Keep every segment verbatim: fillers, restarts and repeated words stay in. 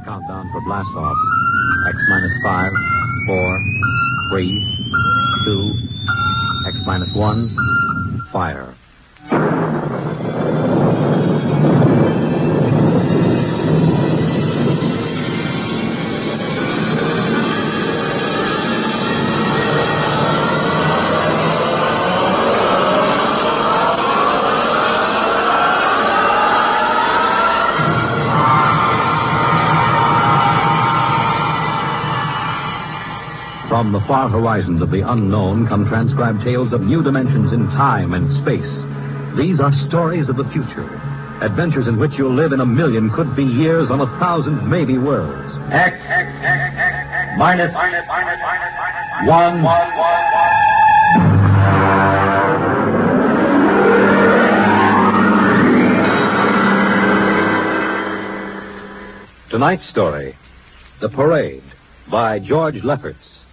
countdown for blast off. X minus five, four, three, two, X minus one, fire. From the far horizons of the unknown come transcribed tales of new dimensions in time and space. These are stories of the future. Adventures in which you'll live in a million could-be years on a thousand maybe worlds. X, X, X, X, X minus, minus, minus, minus, minus, one, one, one, one. Tonight's story, The Parade, by George Lefferts.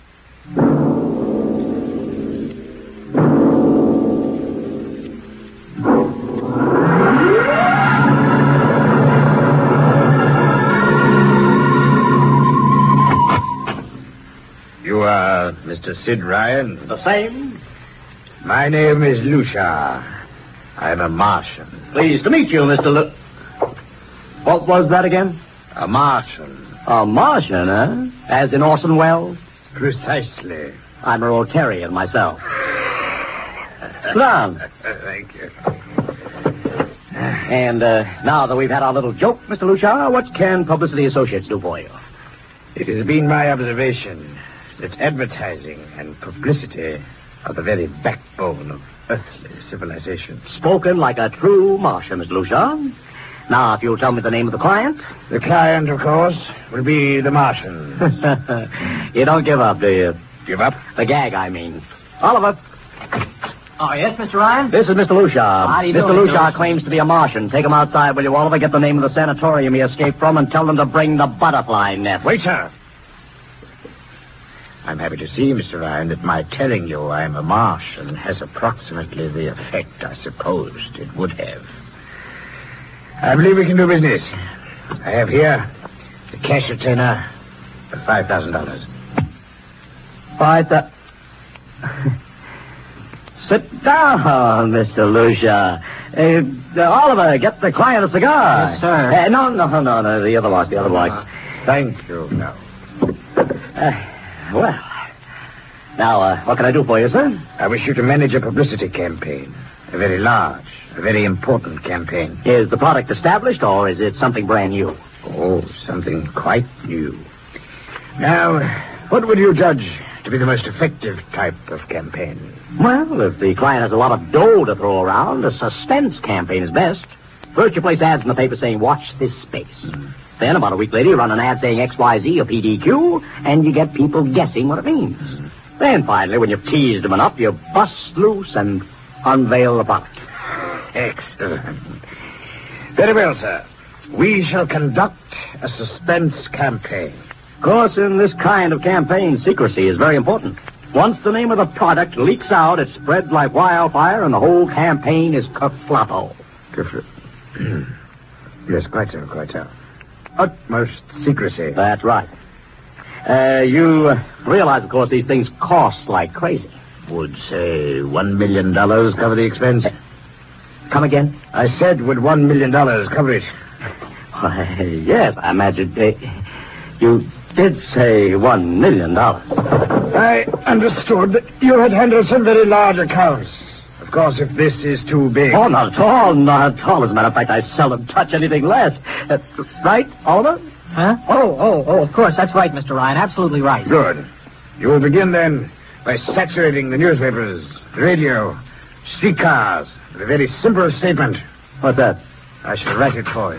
You are Mister Sid Ryan? The same. My name is Lucia. I'm a Martian. Pleased to meet you, Mister Lu... What was that again? A Martian. A Martian, eh? As in Orson Welles? Precisely. I'm a Rotarian myself. Sit down. Thank you. And uh, now that we've had our little joke, Mister Lucia, what can Publicity Associates do for you? It has been my observation that advertising and publicity are the very backbone of earthly civilization. Spoken like a true Martian, Mister Lucia. Now, if you'll tell me the name of the client. The client, of course, will be the Martian. You don't give up, do you? Give up? The gag, I mean. Oliver. Oh, yes, Mister Ryan? This is Mister Lucia. How do you do, Mister Mister Lucia Lucia? claims to be a Martian. Take him outside, will you, Oliver? Get the name of the sanatorium he escaped from and tell them to bring the butterfly net. Wait, sir. I'm happy to see, Mister Ryan, that my telling you I'm a Martian has approximately the effect I supposed it would have. I believe we can do business. I have here the cash retainer for five thousand dollars. Five th- Sit down, Mister Lucia. Uh, uh, Oliver, get the client a cigar. Yes, sir. Uh, no, no, no, no, the other box, the other box. Uh, thank you. No. Uh, well, now, uh, what can I do for you, sir? I wish you to manage a publicity campaign. A very large, a very important campaign. Is the product established, or is it something brand new? Oh, something quite new. Now, what would you judge to be the most effective type of campaign? Well, if the client has a lot of dough to throw around, a suspense campaign is best. First, you place ads in the paper saying, watch this space. Mm. Then, about a week later, you run an ad saying X Y Z or P D Q, and you get people guessing what it means. Mm. Then, finally, when you've teased them enough, you bust loose and unveil the product. Excellent. Very well, sir. We shall conduct a suspense campaign. Of course, in this kind of campaign, secrecy is very important. Once the name of the product leaks out, it spreads like wildfire, and the whole campaign is kerfloppo. Kerfloppo. Yes, quite so, quite so. Utmost secrecy. That's right. Uh, you uh, realize, of course, these things cost like crazy. Would, say, one million dollars cover the expense? Come again? I said, would one million dollars cover it? Why, yes, I imagine. Uh, you did say one million dollars. I understood that you had handled some very large accounts. Of course, if this is too big... Oh, not at all, not at all. As a matter of fact, I seldom touch anything less. Uh, right, Oliver? Huh? Oh, oh, oh, of course, that's right, Mister Ryan. Absolutely right. Good. You will begin, then, by saturating the newspapers, the radio, streetcars, with a very simple statement. What's that? I shall write it for you.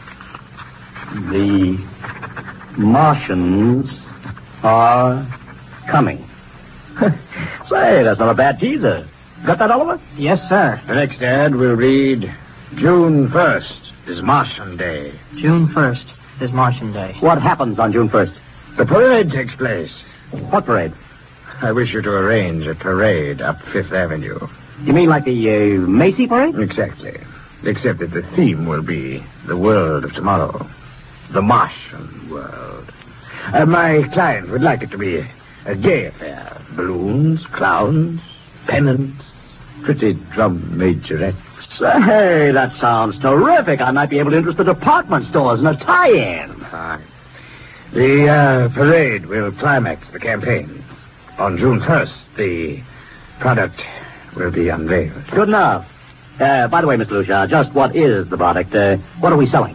The Martians are coming. Say, that's not a bad teaser. Got that, Oliver? Yes, sir. The next ad will read, June first is Martian Day. June first is Martian Day. What happens on June first? The parade takes place. What parade? I wish you to arrange a parade up Fifth Avenue. You mean like the uh, Macy parade? Exactly. Except that the theme will be the world of tomorrow. the Martian world. Uh, my client would like it to be a gay affair. Balloons, clowns, pennants, pretty drum majorettes. Say, that sounds terrific. I might be able to interest the department stores in a tie-in. Fine. The uh, parade will climax the campaign. On June first, the product will be unveiled. Good enough. Uh, by the way, Mister Lucia, just what is the product? Uh, what are we selling?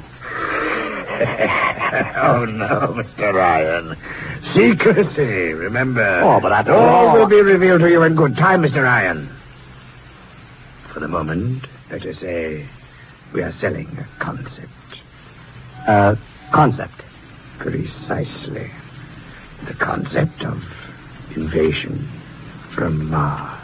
Oh, no, Mister Ryan. Secrecy, remember. Oh, but after all... all... will be revealed to you in good time, Mister Ryan. For the moment, let us say we are selling a concept. Uh, concept? Precisely. The concept of invasion from Mars.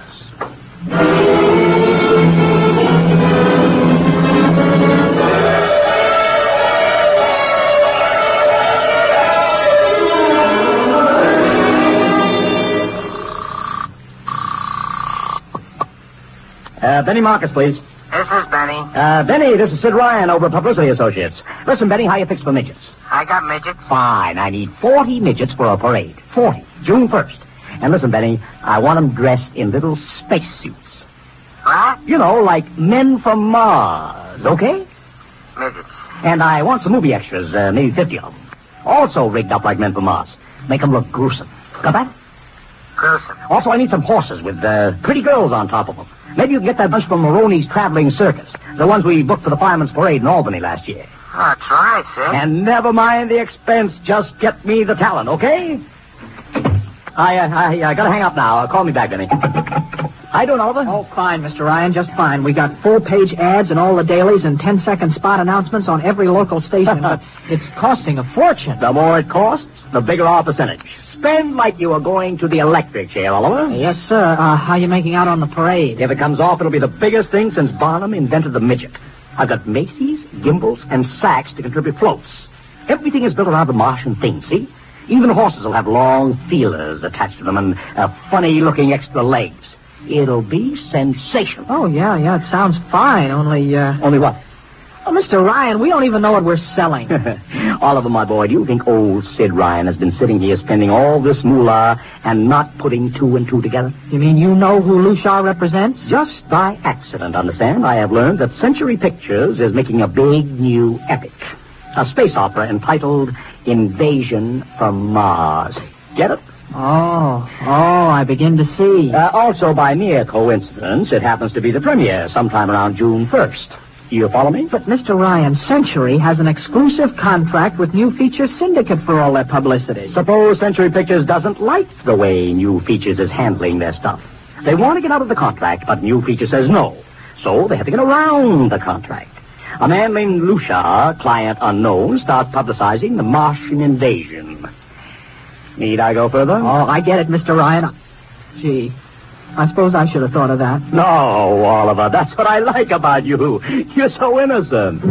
Uh, Benny Marcus, please. This is Benny. Uh, Benny, this is Sid Ryan over at Publicity Associates. Listen, Benny, how you fix for midgets? I got midgets. Fine. I need forty midgets for a parade. Forty. June first. And listen, Benny, I want them dressed in little spacesuits. What? You know, like men from Mars, okay? Midgets. And I want some movie extras, uh, maybe fifty of them. Also rigged up like men from Mars. Make them look gruesome. Got that? Gruesome. Also, I need some horses with uh, pretty girls on top of them. Maybe you can get that bunch from Maroney's Traveling Circus. The ones we booked for the Fireman's Parade in Albany last year. Oh, try, Sid. And never mind the expense. Just get me the talent, okay? I, uh, I, I gotta hang up now. Call me back, Benny. How you doing, Oliver? Oh, fine, Mister Ryan, just fine. We got full-page ads in all the dailies and ten-second spot announcements on every local station, but it's costing a fortune. The more it costs, the bigger our percentage. Spend like you are going to the electric chair, Oliver. Yes, sir. Uh, how you making out on the parade? If it comes off, it'll be the biggest thing since Barnum invented the midget. I've got Macy's, Gimbals, and Saks to contribute floats. Everything is built around the Martian thing, see? Even horses will have long feelers attached to them and uh, funny-looking extra legs. It'll be sensational. Oh, yeah, yeah, it sounds fine, only, uh... Only what? Oh, Mister Ryan, we don't even know what we're selling. Oliver, my boy, do you think old Sid Ryan has been sitting here spending all this moolah and not putting two and two together? You mean you know who Lucia represents? Just by accident, understand? I have learned that Century Pictures is making a big new epic. A space opera entitled Invasion from Mars. Get it? Oh, oh, I begin to see. Uh, also, by mere coincidence, it happens to be the premiere sometime around June first. You follow me? But, Mister Ryan, Century has an exclusive contract with New Features Syndicate for all their publicity. Suppose Century Pictures doesn't like the way New Features is handling their stuff. They want to get out of the contract, but New Features says no. So they have to get around the contract. A man named Lucia, client unknown, starts publicizing the Martian invasion. Need I go further? Oh, I get it, Mister Ryan. Gee, I suppose I should have thought of that. No, Oliver, that's what I like about you. You're so innocent.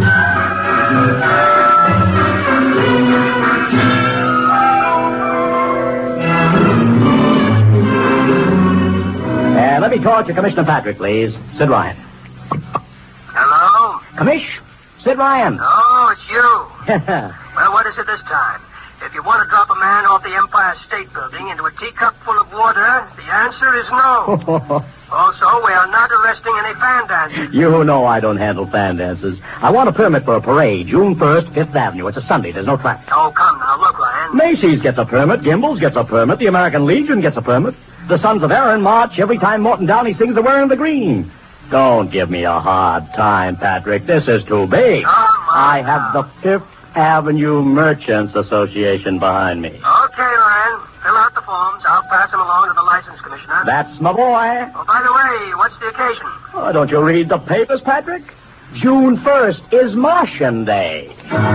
Uh, let me talk to Commissioner Patrick, please. Sid Ryan. Hello? Commish, Sid Ryan. Oh, it's you. Well, what is it this time? If you want to drop a man off the Empire State Building into a teacup full of water, the answer is no. Also, we are not arresting any fan dancers. You know I don't handle fan dances. I want a permit for a parade, June first, Fifth Avenue. It's a Sunday. There's no traffic. Oh, come now. Look, Ryan. Macy's gets a permit. Gimbals gets a permit. The American Legion gets a permit. The Sons of Erin march every time Morton Downey sings the Wearing the Green. Don't give me a hard time, Patrick. This is too big. Come on I have now. the Fifth Avenue Merchants Association behind me. Okay, Ryan. Fill out the forms. I'll pass them along to the license commissioner. That's my boy. Oh, by the way, what's the occasion? Oh, don't you read the papers, Patrick? June first is Martian Day.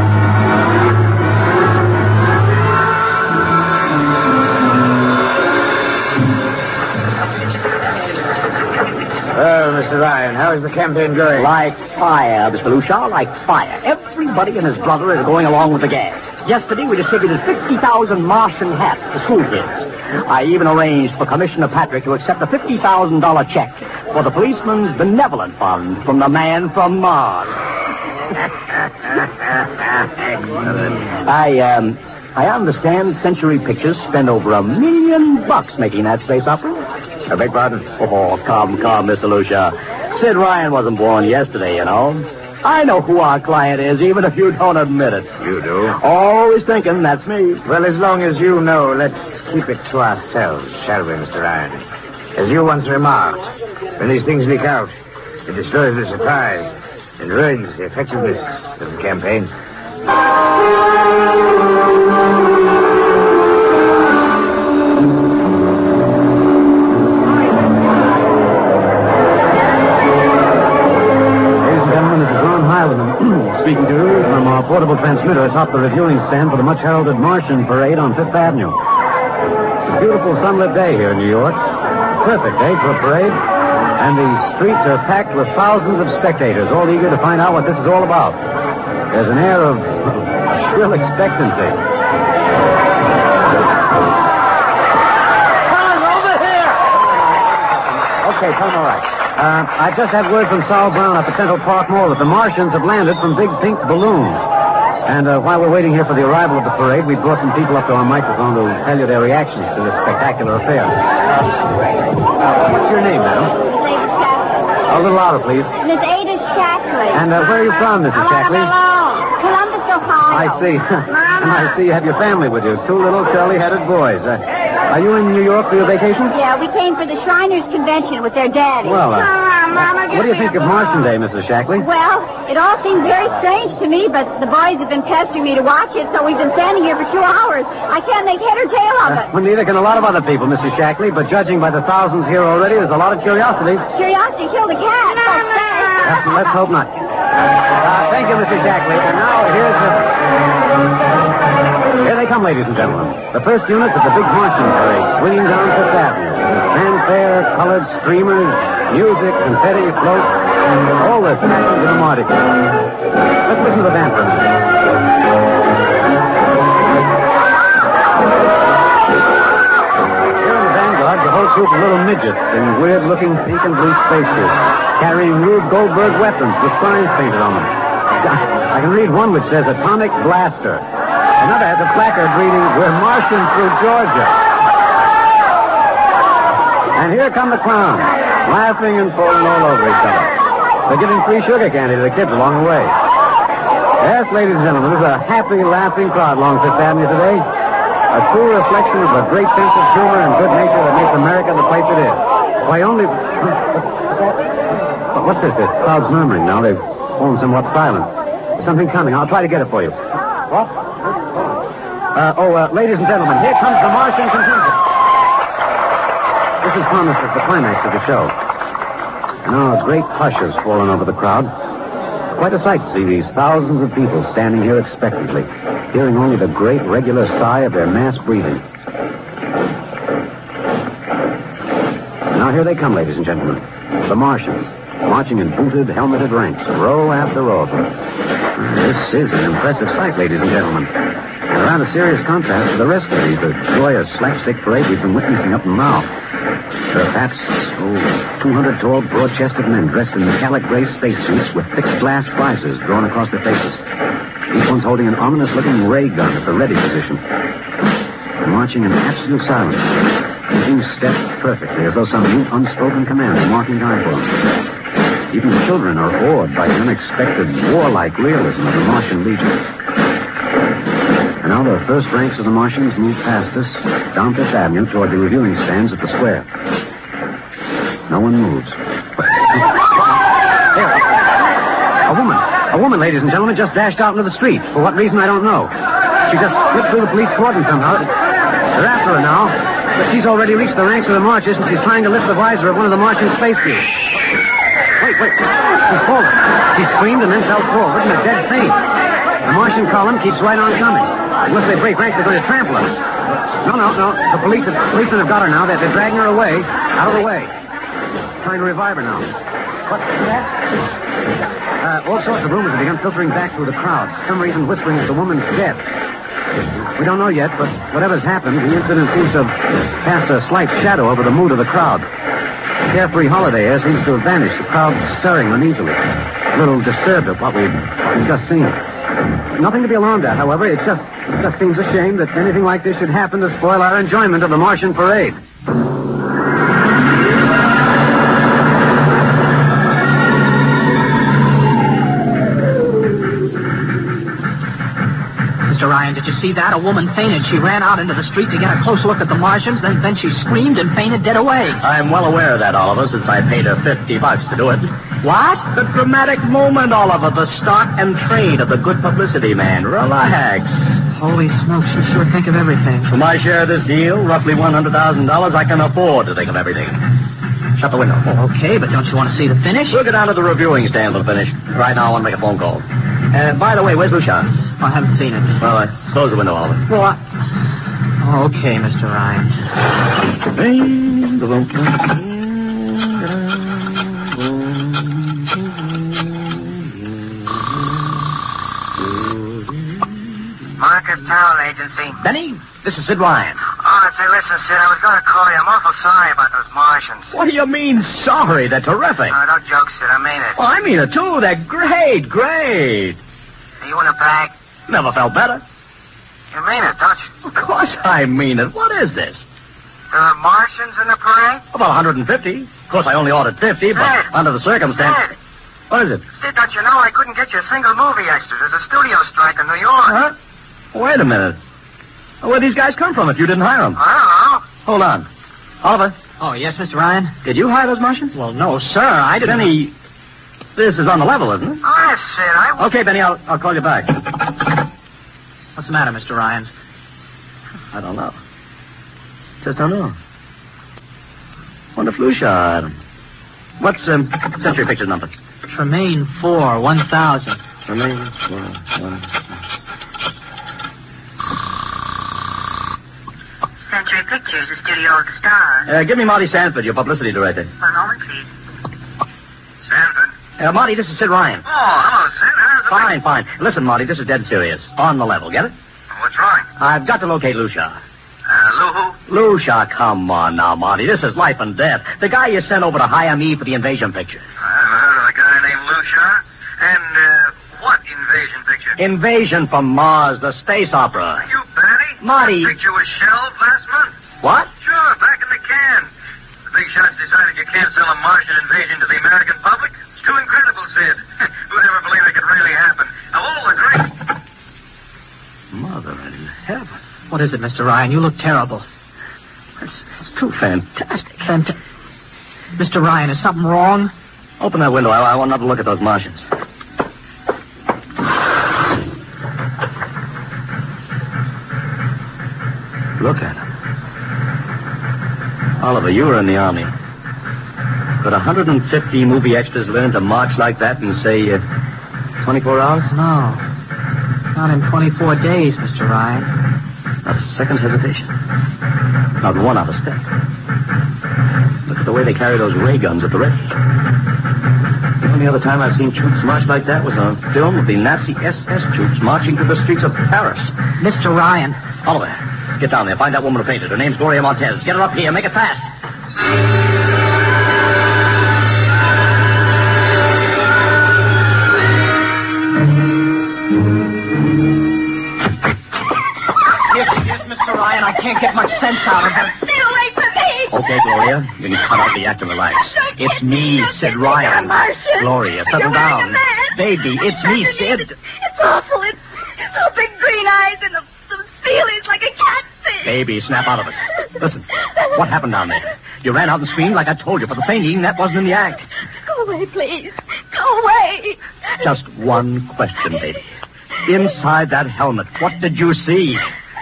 Well, Mister Ryan, how is the campaign going? Like fire, Mister Lucia, like fire. Everybody and his brother is going along with the gag. Yesterday, we distributed fifty thousand Martian hats to school kids. I even arranged for Commissioner Patrick to accept a fifty thousand dollars check for the Policeman's Benevolent Fund from the man from Mars. I, um, I understand Century Pictures spent over a million bucks making that space opera. I beg pardon? Oh, come, come, Mister Lucia. Sid Ryan wasn't born yesterday, you know. I know who our client is, even if you don't admit it. You do? Always thinking that's me. Well, as long as you know, let's keep it to ourselves, shall we, Mister Ryan? As you once remarked, when these things leak out, it destroys the surprise and ruins the effectiveness of the campaign. Speaking to you from our portable transmitter atop the reviewing stand for the much-heralded Martian Parade on Fifth Avenue. It's a beautiful sunlit day here in New York. Perfect day for a parade. And the streets are packed with thousands of spectators, all eager to find out what this is all about. There's an air of shrill expectancy. Come over here! Okay, come all right. Uh, I just had word from Sal Brown up at Central Park Mall that the Martians have landed from big pink balloons. And uh, while we're waiting here for the arrival of the parade, we brought some people up to our microphone to tell you their reactions to this spectacular affair. Uh, what's your name, madam? A little louder, please. Miss Ada Shackley. And uh, where are you from, Missus Shackley? Columbus, Ohio. I see. And I see you have your family with you. Two little curly-headed boys. Uh, are you in New York for your vacation? Yeah, we came for the Shriners Convention with their daddy. Well, uh, Mom, Mama, what do you think of Martian Day, Missus Shackley? Well, it all seems very strange to me, but the boys have been pestering me to watch it, so we've been standing here for two hours. I can't make head or tail of it. Uh, well, neither can a lot of other people, Missus Shackley, but judging by the thousands here already, there's a lot of curiosity. Curiosity killed a cat. Uh, let's hope not. Uh, thank you, Missus Shackley. And now here's the... Here they come, ladies and gentlemen. The first units of the big Martian Parade, swinging down Fifth Avenue. Fanfare, colored streamers, music, confetti, floats, all the fashions of the Mardi Gras. Let's listen to the band for a minute. Here in the vanguard, the whole troop of little midgets in weird-looking pink and blue spacesuits, carrying Rube Goldberg weapons with signs painted on them. I can read one which says Atomic Blaster. Another has a placard reading, "We're marching through Georgia." And here come the clowns, laughing and falling all over each other. They're giving free sugar candy to the kids along the way. Yes, ladies and gentlemen, this is a happy, laughing crowd along Fifth Avenue today. A true reflection of the great sense of humor and good nature that makes America the place it is. Why, only... What's this? The crowd's murmuring now. They've fallen somewhat silent. There's something coming. I'll try to get it for you. What? Uh, oh, uh, ladies and gentlemen, here comes the Martian contingent. This is promised as the climax of the show. Now a great hush has fallen over the crowd. It's quite a sight to see these thousands of people standing here expectantly, hearing only the great regular sigh of their mass breathing. Now here they come, ladies and gentlemen. The Martians, marching in booted, helmeted ranks, row after row of them. This is an impressive sight, ladies and gentlemen. And a rather serious contrast to the rest of these, the joyous slapstick parade we've been witnessing up to now. There are perhaps, oh, two hundred tall, broad-chested men dressed in metallic gray spacesuits with thick glass visors drawn across their faces. Each one's holding an ominous-looking ray gun at the ready position. They're marching in absolute silence, keeping step perfectly, as though some new unspoken command is marking time for them. Even children are awed by the unexpected warlike realism of the Martian Legion. And now the first ranks of the Martians move past us, down Fifth Avenue toward the reviewing stands at the square. No one moves. There. A woman. A woman, ladies and gentlemen, just dashed out into the street. For what reason, I don't know. She just slipped through the police cordon somehow. They're after her now. But she's already reached the ranks of the marchers, and she's trying to lift the visor of one of the Martian spacesuits. Wait, wait. She's fallen. She screamed and then fell forward in a dead faint. The Martian column keeps right on coming. Unless they break ranks, they're going to trample us. No, no, no. The police, the policemen have got her now. They're, they're dragging her away. Out of the way. Trying to revive her now. What's that? Uh, all sorts of rumors have begun filtering back through the crowd. For some reason whispering that the woman's dead. We don't know yet, but whatever's happened, the incident seems to have cast a slight shadow over the mood of the crowd. carefree holiday air seems to have vanished. The crowd's stirring uneasily. A little disturbed at what we've, what we've just seen. Nothing to be alarmed at, however. It just, it just seems a shame that anything like this should happen to spoil our enjoyment of the Martian parade. Mister Ryan, did you see that? A woman fainted. She ran out into the street to get a close look at the Martians, then, then she screamed and fainted dead away. I'm well aware of that, Oliver, since I paid her fifty bucks to do it. What? The dramatic moment, Oliver. The stock and trade of the good publicity man. Relax. Holy smokes, you sure think of everything. For my share of this deal, roughly one hundred thousand dollars, I can afford to think of everything. Shut the window. Oh, okay, but don't you want to see the finish? We'll get down to the reviewing stand for the finish. Right now, I want to make a phone call. Uh, by the way, where's Lucia? Oh, I haven't seen it. Well, uh, close the window, Oliver. Well, I... oh, okay, Mister Ryan. Market Towel Agency. Benny, this is Sid Ryan. Oh, say, listen, Sid, I was going to call you. I'm awful sorry about those Martians. What do you mean, sorry? They're terrific. Oh, don't joke, Sid. I mean it. Oh, I mean it, too. They're great, great. Are you in a bag? Never felt better. You mean it, don't you? Of course I mean it. What is this? There are Martians in the parade? About one hundred fifty. Of course, I only ordered fifty, but Sid. under the circumstances... Sid. What is it? Sid, don't you know I couldn't get you a single movie extra? There's a studio strike in New York. Huh? Wait a minute. Where'd these guys come from if you didn't hire them? I don't know. Hold on. Oliver, Oh, yes, Mister Ryan? did you hire those Martians? Well, no, sir. I didn't... Benny, this is on the level, isn't it? Oh, yes, Sid. I... Okay, Benny, I'll, I'll call you back. What's the matter, Mister Ryan? I don't know. Just don't know. Wonder if Lucia had 'em. What's um, Century Pictures number? Tremaine four, one thousand. Tremaine four, one... Century Pictures, the studio of the stars. Uh, give me Marty Sanford, your publicity director. One moment, please. Sanford. Uh, Marty, this is Sid Ryan. Oh, hello, Sid. How's it... Fine, fine. Listen, Marty, this is dead serious. On the level, get it? What's wrong? I've got to locate Lucia. Uh, Lou who? Lucia, come on now, Marty. This is life and death. The guy you sent over to hire me for the invasion picture. I haven't heard of a guy named Lucia. And, uh, what invasion picture? Invasion from Mars, the space opera. Are you batty? Marty. The picture was shelved last month. What? Sure, back in the can. The big shots decided you can't sell a Martian invasion to the American public. It's too incredible, Sid. Who'd ever believe it could really happen? Now, all the great... Mother in heaven. What is it, Mister Ryan? You look terrible. That's, that's too fantastic. Fanta- Mister Ryan, is something wrong? Open that window. I, I want another look at those Martians. Look at them. Oliver, you were in the Army. Could one hundred fifty movie extras learn to march like that in, say, uh, twenty-four hours? No. Not in twenty-four days, Mister Ryan. Not a second's hesitation. Not one out of step. Look at the way they carry those ray guns at the ready. The only other time I've seen troops march like that was on a film of the Nazi S S troops marching through the streets of Paris. Mister Ryan. Oliver, get down there. Find that woman who fainted. Her name's Gloria Montez. Get her up here. Make it fast. Yes, yes, Mister Ryan. I can't get much sense out of her. Stay away from me. Okay, Gloria. You can cut out the act and relax. It's me, Sid Ryan. Gloria, settle You're down. a man. Baby, it's me, Sid. It's awful. It's so big green eyes and the, the feelings like a cat's face. Baby, snap out of it. Listen, what happened down there? You ran out and screamed like I told you, but the fainting, that wasn't in the act. Go away, please. Go away. Just one question, baby. Inside that helmet, what did you see?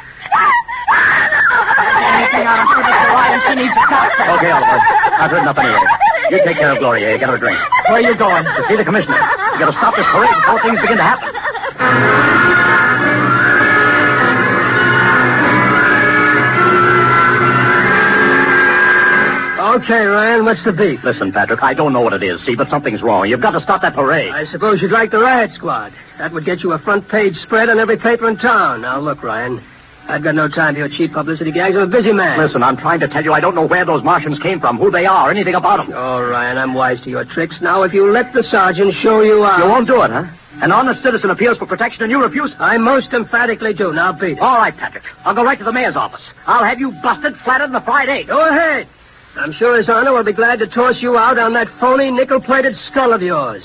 Anything out of her, Mister Ryan? She needs a doctor. Okay, Oliver. I've heard enough anyway. You take care of Gloria. You get her a drink. Where are you going? To see the commissioner. You got to stop this parade before things begin to happen. Okay, Ryan, what's the beef? Listen, Patrick, I don't know what it is, see, but something's wrong. You've got to stop that parade. I suppose you'd like the riot squad. That would get you a front page spread on every paper in town. Now, look, Ryan, I've got no time for your cheap publicity gags. I'm a busy man. Listen, I'm trying to tell you I don't know where those Martians came from, who they are, anything about them. All right, I'm wise to your tricks. Now, if you let the sergeant show you out... You won't do it, huh? An honest citizen appeals for protection and you refuse? I most emphatically do. Now beat it. All right, Patrick. I'll go right to the mayor's office. I'll have you busted flatter than a fried egg. Go ahead. I'm sure His Honor will be glad to toss you out on that phony nickel-plated skull of yours.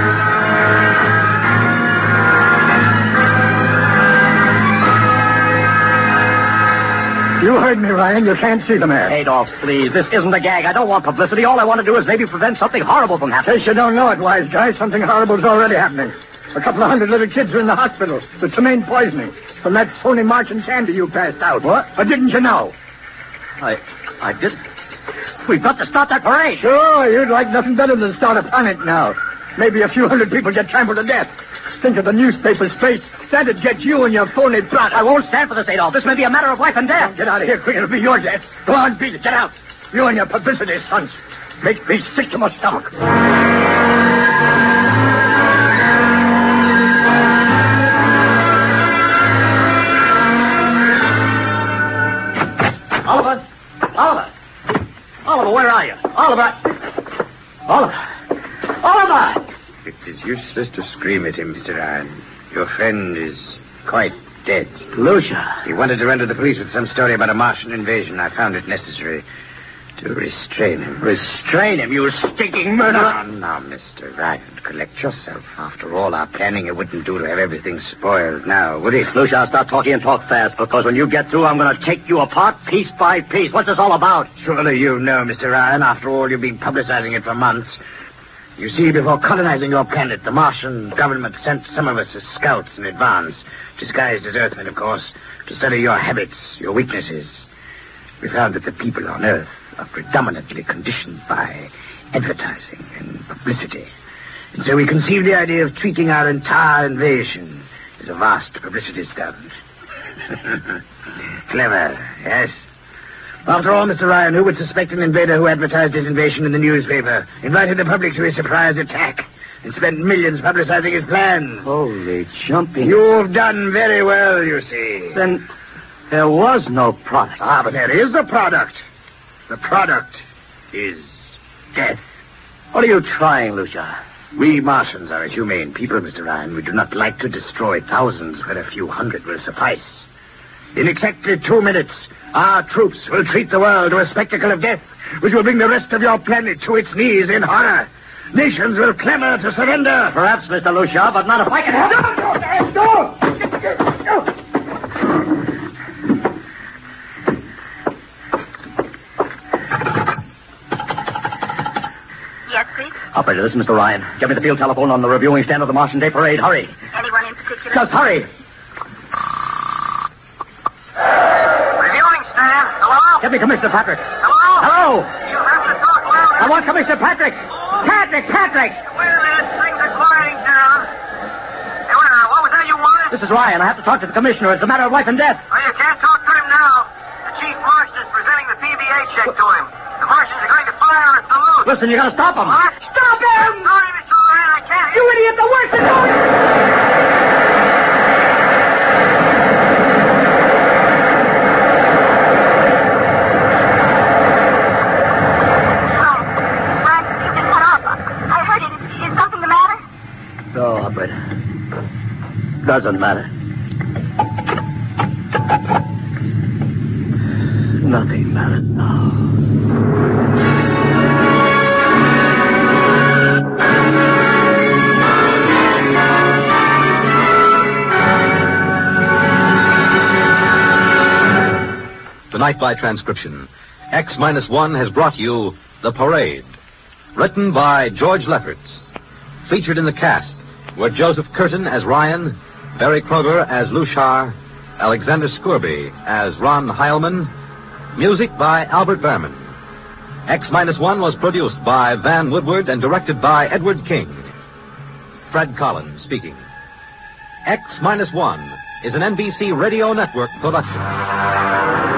You heard me, Ryan. You can't see the mayor. Adolf, please. This isn't a gag. I don't want publicity. All I want to do is maybe prevent something horrible from In happening. case you don't know it, wise guy, something horrible's already happening. A couple of hundred little kids are in the hospital with tomaine poisoning from that phony Martian candy you passed out. What? Or didn't you know? I... I didn't... We've got to stop that parade. Sure, you'd like nothing better than to start a panic now. Maybe a few hundred people get trampled to death. Think of the newspaper's face. That'd get you and your phony plot. I won't stand for this, Adolf. This may be a matter of life and death. Get out of here quick. It'll be your death. Go on, beat it. Get out. You and your publicity stunts make me sick to my stomach. Oliver! Oliver! Oliver, where are you? Oliver! Oliver! Oliver! It is useless to scream at him, Mister Ryan. Your friend is quite dead. Lucia. He wanted to run to the police with some story about a Martian invasion. I found it necessary to restrain him. Restrain him, you stinking murderer. No, no, Mister Ryan. Collect yourself. After all our planning, it wouldn't do to have everything spoiled now, would it? Lucia, I'll start talking and talk fast, because when you get through, I'm going to take you apart piece by piece. What's this all about? Surely you know, Mister Ryan. After all, you've been publicizing it for months. You see, before colonizing your planet, the Martian government sent some of us as scouts in advance, disguised as Earthmen, of course, to study your habits, your weaknesses. We found that the people on Earth are predominantly conditioned by advertising and publicity. And so we conceived the idea of treating our entire invasion as a vast publicity stunt. Clever, yes? After all, Mister Ryan, who would suspect an invader who advertised his invasion in the newspaper, invited the public to a surprise attack, and spent millions publicizing his plans? Holy jumping. You've done very well, you see. Then there was no product. Ah, but there is a product. The product is death. What are you trying, Lucia? We Martians are a humane people, Mister Ryan. We do not like to destroy thousands where a few hundred will suffice. In exactly two minutes, our troops will treat the world to a spectacle of death, which will bring the rest of your planet to its knees in horror. Nations will clamor to surrender. Perhaps, Mister Lucia, but not if I can help it. No, no, no, no. Yes, please? Operator, this is Mister Ryan. Get me the field telephone on the reviewing stand of the Martian Day Parade. Hurry. Anyone in particular? Just hurry. Reviewing stand. Hello? Get me Commissioner Patrick. Hello? Hello. You have to talk louder. I want Commissioner Patrick. Patrick, Patrick. Wait a minute. Things are quieting down. Hey, wait now. What was that you wanted? This is Ryan. I have to talk to the commissioner. It's a matter of life and death. Well, you can't talk to him now. The chief Martian is presenting the P B A check to him. The Martians are going to fire a salute. Listen, you got to stop him. What? Stop him! Sorry, Mister Ryan, I can't. You idiot! The worst is Frank, you've been cut off. I heard it. Is, is something the matter? No, operator. Doesn't matter. Nothing matters now. Tonight by transcription, X minus one has brought you The Parade. Written by George Lefferts. Featured in the cast were Joseph Curtin as Ryan, Barry Kroger as Luchar, Alexander Scourby as Ron Heilman. Music by Albert Behrman. X minus one was produced by Van Woodward and directed by Edward King. Fred Collins speaking. X minus one is an N B C Radio Network production.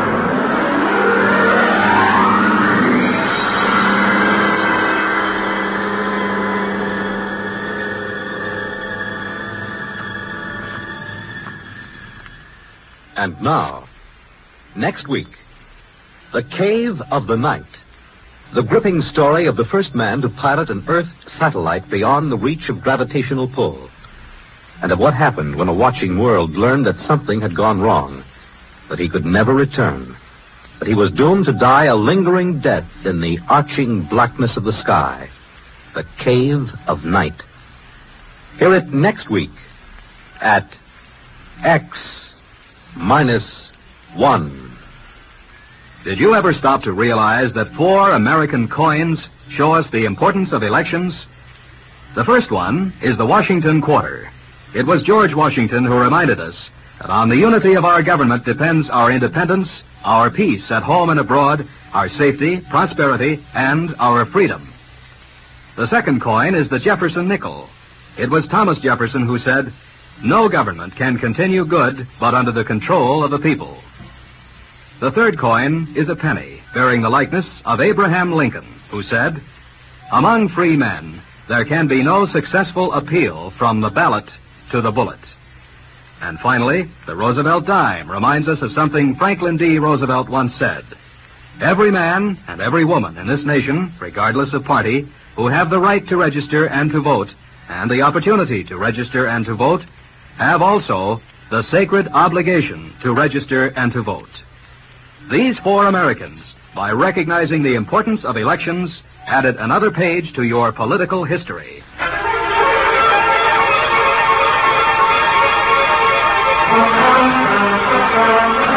And now, next week, The Cave of the Night. The gripping story of the first man to pilot an Earth satellite beyond the reach of gravitational pull. And of what happened when a watching world learned that something had gone wrong, that he could never return, that he was doomed to die a lingering death in the arching blackness of the sky. The Cave of Night. Hear it next week at X minus one. Did you ever stop to realize that four American coins show us the importance of elections? The first one is the Washington Quarter. It was George Washington who reminded us that on the unity of our government depends our independence, our peace at home and abroad, our safety, prosperity, and our freedom. The second coin is the Jefferson nickel. It was Thomas Jefferson who said, "No government can continue good but under the control of the people." The third coin is a penny, bearing the likeness of Abraham Lincoln, who said, "Among free men, there can be no successful appeal from the ballot to the bullet." And finally, the Roosevelt dime reminds us of something Franklin D. Roosevelt once said. "Every man and every woman in this nation, regardless of party, who have the right to register and to vote, and the opportunity to register and to vote, have also the sacred obligation to register and to vote." These four Americans, by recognizing the importance of elections, added another page to your political history. Thank you.